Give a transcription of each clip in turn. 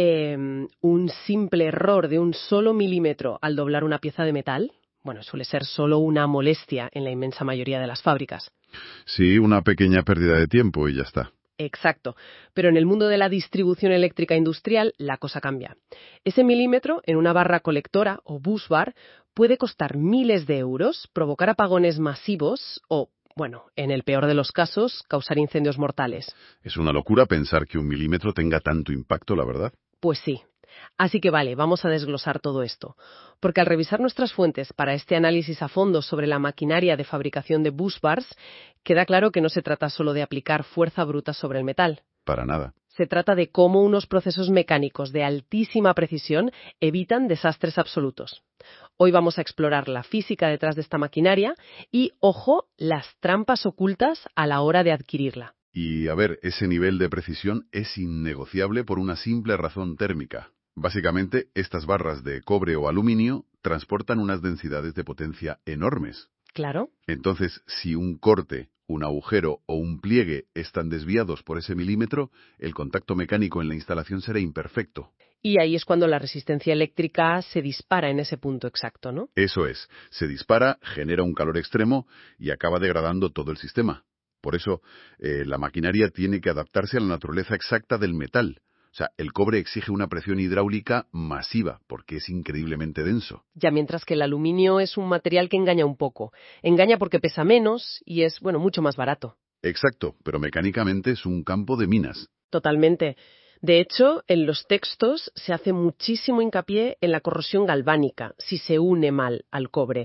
Un simple error de un solo milímetro al doblar una pieza de metal, bueno, suele ser solo una molestia en la inmensa mayoría de las fábricas. Sí, una pequeña pérdida de tiempo y ya está. Exacto, pero en el mundo de la distribución eléctrica industrial la cosa cambia. Ese milímetro en una barra colectora o busbar puede costar miles de euros, provocar apagones masivos o, bueno, en el peor de los casos, causar incendios mortales. Es una locura pensar que un milímetro tenga tanto impacto, la verdad. Pues sí. Así que vale, vamos a desglosar todo esto. Porque al revisar nuestras fuentes para este análisis a fondo sobre la maquinaria de fabricación de busbars, queda claro que no se trata solo de aplicar fuerza bruta sobre el metal. Para nada. Se trata de cómo unos procesos mecánicos de altísima precisión evitan desastres absolutos. Hoy vamos a explorar la física detrás de esta maquinaria y, ojo, las trampas ocultas a la hora de adquirirla. Y, a ver, ese nivel de precisión es innegociable por una simple razón térmica. Básicamente, estas barras de cobre o aluminio transportan unas densidades de potencia enormes. Claro. Entonces, si un corte, un agujero o un pliegue están desviados por ese milímetro, el contacto mecánico en la instalación será imperfecto. Y ahí es cuando la resistencia eléctrica se dispara en ese punto exacto, ¿no? Eso es, se dispara, genera un calor extremo y acaba degradando todo el sistema. Por eso, la maquinaria tiene que adaptarse a la naturaleza exacta del metal. O sea, el cobre exige una presión hidráulica masiva, porque es increíblemente denso. Ya mientras que el aluminio es un material que engaña un poco. Engaña porque pesa menos y es, bueno, mucho más barato. Exacto, pero mecánicamente es un campo de minas. Totalmente. De hecho, en los textos se hace muchísimo hincapié en la corrosión galvánica, si se une mal al cobre.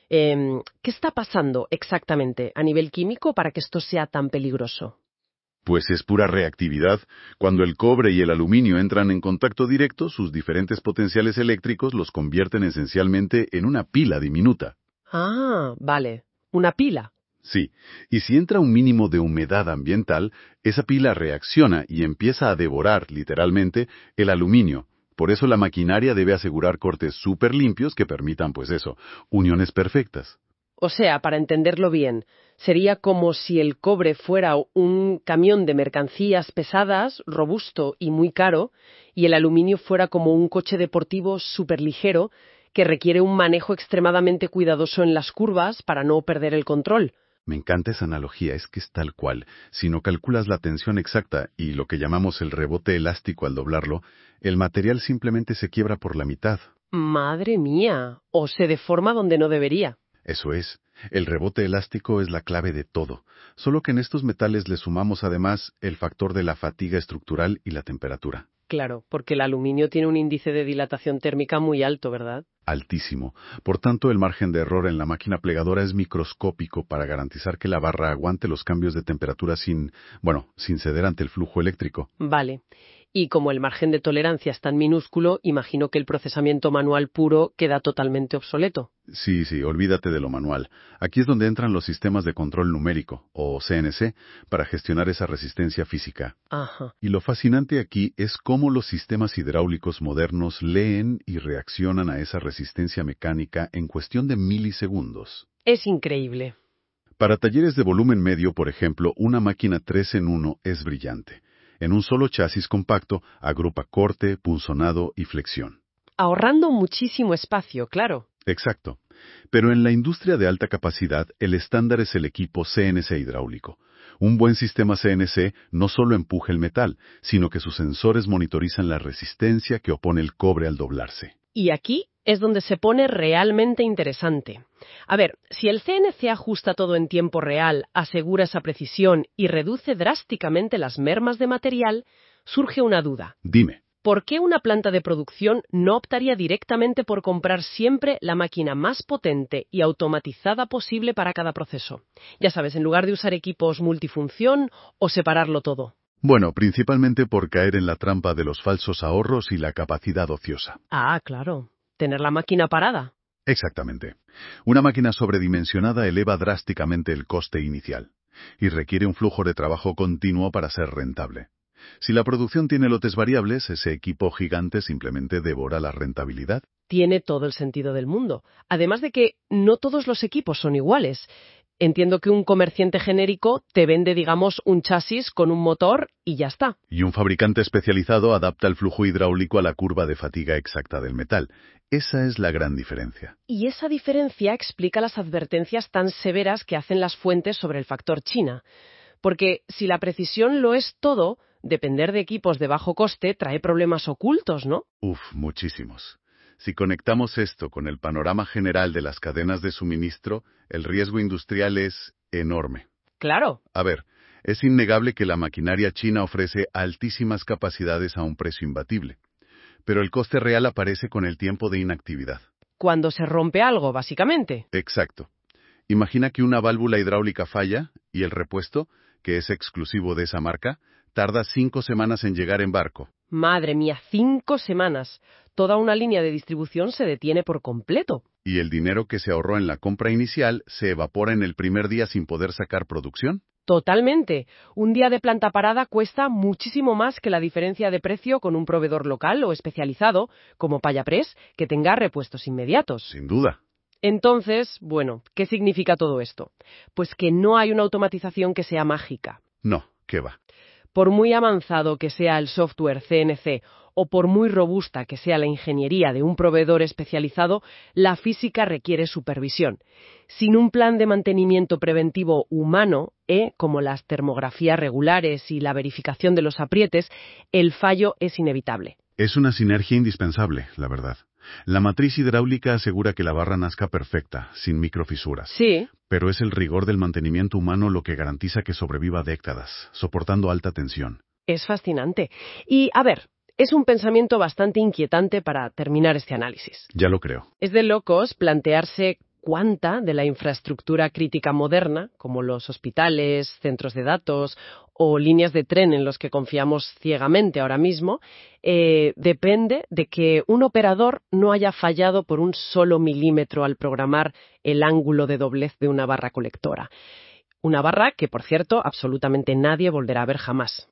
¿Qué está pasando exactamente a nivel químico para que esto sea tan peligroso? Pues es pura reactividad. Cuando el cobre y el aluminio entran en contacto directo, sus diferentes potenciales eléctricos los convierten esencialmente en una pila diminuta. Ah, vale. Una pila. Sí, y si entra un mínimo de humedad ambiental, esa pila reacciona y empieza a devorar, literalmente, el aluminio. Por eso la maquinaria debe asegurar cortes súper limpios que permitan, pues eso, uniones perfectas. O sea, para entenderlo bien, sería como si el cobre fuera un camión de mercancías pesadas, robusto y muy caro, y el aluminio fuera como un coche deportivo superligero que requiere un manejo extremadamente cuidadoso en las curvas para no perder el control. Me encanta esa analogía, es que es tal cual. Si no calculas la tensión exacta y lo que llamamos el rebote elástico al doblarlo, el material simplemente se quiebra por la mitad. Madre mía, o se deforma donde no debería. Eso es, el rebote elástico es la clave de todo, solo que en estos metales le sumamos además el factor de la fatiga estructural y la temperatura. Claro, porque el aluminio tiene un índice de dilatación térmica muy alto, ¿verdad? Altísimo. Por tanto, el margen de error en la máquina plegadora es microscópico para garantizar que la barra aguante los cambios de temperatura sin ceder ante el flujo eléctrico. Vale. Y como el margen de tolerancia es tan minúsculo, imagino que el procesamiento manual puro queda totalmente obsoleto. Sí, olvídate de lo manual. Aquí es donde entran los sistemas de control numérico, o CNC, para gestionar esa resistencia física. Ajá. Y lo fascinante aquí es cómo los sistemas hidráulicos modernos leen y reaccionan a esa resistencia mecánica en cuestión de milisegundos. Es increíble. Para talleres de volumen medio, por ejemplo, una máquina 3 en 1 es brillante. En un solo chasis compacto agrupa corte, punzonado y flexión. Ahorrando muchísimo espacio, claro. Exacto. Pero en la industria de alta capacidad, el estándar es el equipo CNC hidráulico. Un buen sistema CNC no solo empuja el metal, sino que sus sensores monitorizan la resistencia que opone el cobre al doblarse. Y aquí es donde se pone realmente interesante. A ver, si el CNC ajusta todo en tiempo real, asegura esa precisión y reduce drásticamente las mermas de material, surge una duda. Dime. ¿Por qué una planta de producción no optaría directamente por comprar siempre la máquina más potente y automatizada posible para cada proceso? Ya sabes, en lugar de usar equipos multifunción o separarlo todo. Bueno, principalmente por caer en la trampa de los falsos ahorros y la capacidad ociosa. Ah, claro. Tener la máquina parada. Exactamente. Una máquina sobredimensionada eleva drásticamente el coste inicial y requiere un flujo de trabajo continuo para ser rentable. Si la producción tiene lotes variables, ese equipo gigante simplemente devora la rentabilidad. Tiene todo el sentido del mundo. Además de que no todos los equipos son iguales. Entiendo que un comerciante genérico te vende, digamos, un chasis con un motor y ya está. Y un fabricante especializado adapta el flujo hidráulico a la curva de fatiga exacta del metal. Esa es la gran diferencia. Y esa diferencia explica las advertencias tan severas que hacen las fuentes sobre el factor China. Porque si la precisión lo es todo, depender de equipos de bajo coste trae problemas ocultos, ¿no? Muchísimos. Si conectamos esto con el panorama general de las cadenas de suministro, el riesgo industrial es enorme. Claro. A ver, es innegable que la maquinaria china ofrece altísimas capacidades a un precio imbatible, pero el coste real aparece con el tiempo de inactividad. Cuando se rompe algo, básicamente. Exacto. Imagina que una válvula hidráulica falla y el repuesto, que es exclusivo de esa marca, tarda 5 semanas en llegar en barco. Madre mía, 5 semanas. Toda una línea de distribución se detiene por completo. Y el dinero que se ahorró en la compra inicial se evapora en el primer día sin poder sacar producción. Totalmente. Un día de planta parada cuesta muchísimo más que la diferencia de precio con un proveedor local o especializado, como Payapress, que tenga repuestos inmediatos. Sin duda. Entonces, bueno, ¿qué significa todo esto? Pues que no hay una automatización que sea mágica. No, ¿qué va? Por muy avanzado que sea el software CNC o por muy robusta que sea la ingeniería de un proveedor especializado, la física requiere supervisión. Sin un plan de mantenimiento preventivo humano, como las termografías regulares y la verificación de los aprietes, el fallo es inevitable. Es una sinergia indispensable, la verdad. La matriz hidráulica asegura que la barra nazca perfecta, sin microfisuras. Sí. Pero es el rigor del mantenimiento humano lo que garantiza que sobreviva décadas, soportando alta tensión. Es fascinante. Y, a ver, es un pensamiento bastante inquietante para terminar este análisis. Ya lo creo. Es de locos plantearse cuánta de la infraestructura crítica moderna, como los hospitales, centros de datos o líneas de tren en los que confiamos ciegamente ahora mismo, depende de que un operador no haya fallado por un solo milímetro al programar el ángulo de doblez de una barra colectora. Una barra que, por cierto, absolutamente nadie volverá a ver jamás.